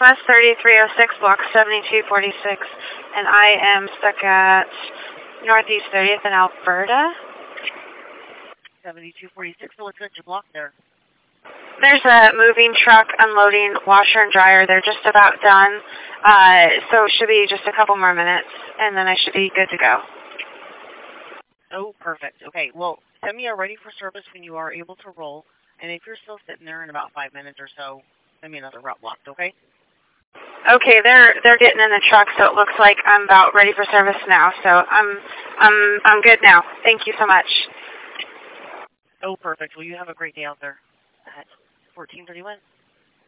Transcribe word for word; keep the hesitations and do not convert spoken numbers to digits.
Southwest thirty-three oh six, block seventy-two forty-six, and I am stuck at Northeast thirtieth in Alberta. seventy-two forty-six, so what's got you blocked there? There's a moving truck unloading washer and dryer. They're just about done, uh, so it should be just a couple more minutes, and then I should be good to go. Oh, perfect. Okay, well, send me a ready for service when you are able to roll, and if you're still sitting there in about five minutes or so, send me another route blocked, okay? Okay, they're they're getting in the truck, so it looks like I'm about ready for service now. So I'm I'm I'm good now. Thank you so much. Oh, perfect. Well, you have a great day out there at fourteen thirty-one.